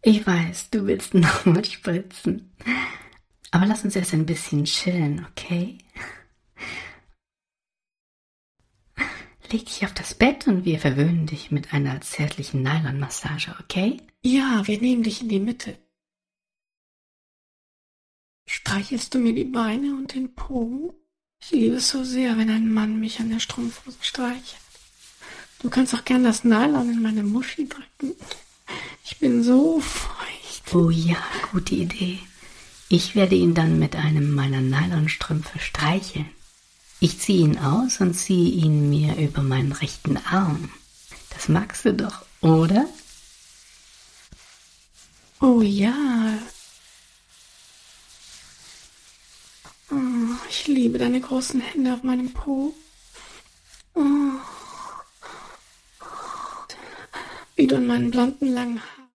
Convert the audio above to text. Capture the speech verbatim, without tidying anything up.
Ich weiß, du willst nochmal spritzen. Aber lass uns erst ein bisschen chillen, okay? Leg dich auf das Bett und wir verwöhnen dich mit einer zärtlichen Nylon-Massage, okay? Ja, wir nehmen dich in die Mitte. Streichelst du mir die Beine und den Po? Ich liebe es so sehr, wenn ein Mann mich an der Strumpfhose streichelt. Du kannst auch gern das Nylon in meine Muschi drücken. Ich bin so feucht. Oh ja, gute Idee. Ich werde ihn dann mit einem meiner Nylonstrümpfe streicheln. Ich ziehe ihn aus und ziehe ihn mir über meinen rechten Arm. Das magst du doch, oder? Oh ja. Oh, ich liebe deine großen Hände auf meinem Po. Oh. Wie du an meinen blonden langen Haaren